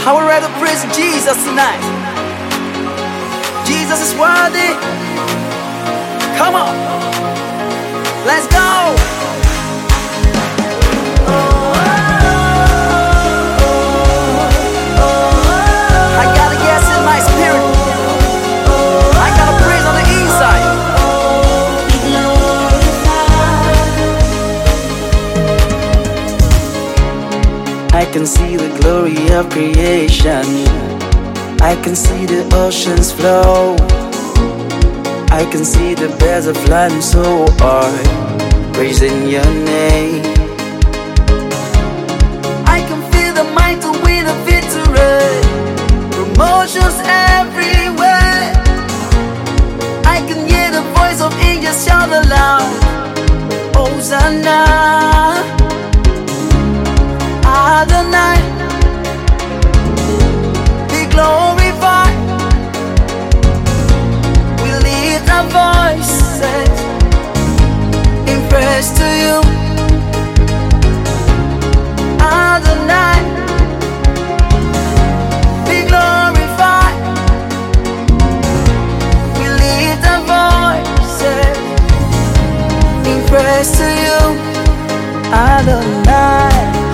I would rather praise Jesus tonight. Jesus is worthy. Come on, let's go. I got a yes in my spirit. I got a praise on the inside. I can see the glory of creation. I can see the oceans flow. I can see the birds are flying so high, praising your name. I can feel the might to win a victory, promotions everywhere. I can hear the voice of angels shout aloud, Hosanna, Adonai, be glorified. We lift our voices in praise to you, Adonai, be glorified. We lift our voices in praise to you, Adonai.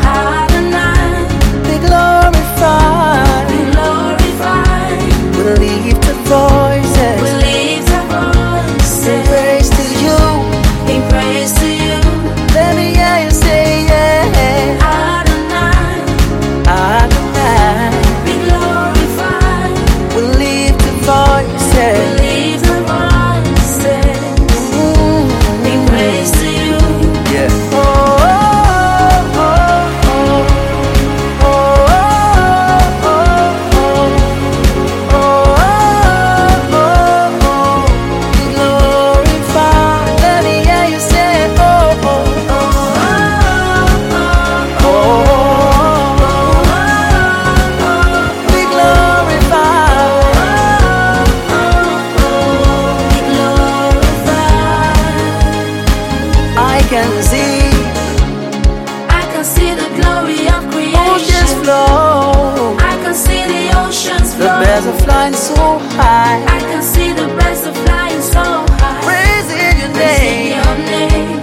I can see the glory of creation. Oceans flow. I can see the oceans flow. The birds are flying so high. I can see the birds are flying so high. Praising your Praising name. your name.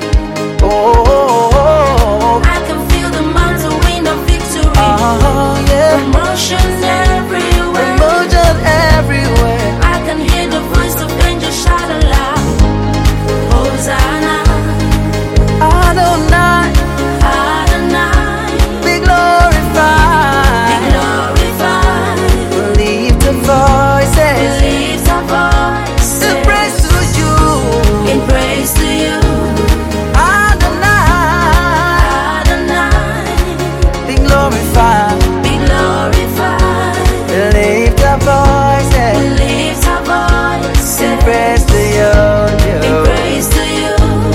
Oh, I can feel the mantle wind of victory. yeah. Promotion everywhere. Promotion everywhere. I can hear the voice of angels shout aloud, Hosanna, Adonai, Adonai, be glorified. be glorified. We lift the voices We lift our voices in praise to you, in praise to you, Adonai, Adonai, be glorified. be glorified. We lift our We voices lift our voices in praise to you, in praise to you,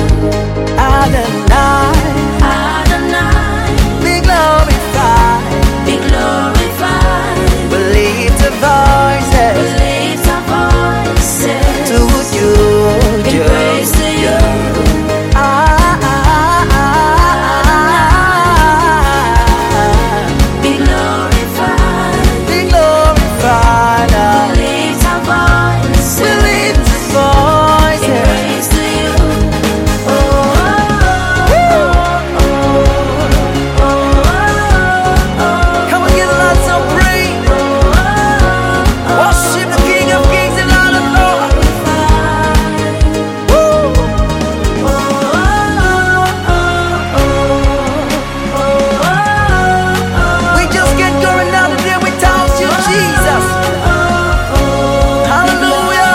Adonai, Adonai, be glorified. be glorified. We lift the We voices lift our voices to you, in praise to you, be glorified. be glorified. We lift our voices We lift the in voices. praise to you. Come on, give lots of praise. Worship the King of Kings and Lord of Lords. Woo! We just can't go another day without you, Jesus. Hallelujah.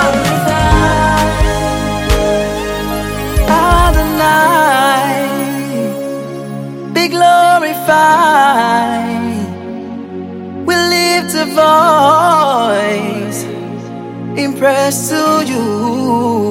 Adonai, be glorified. We lift a voice in praise to you.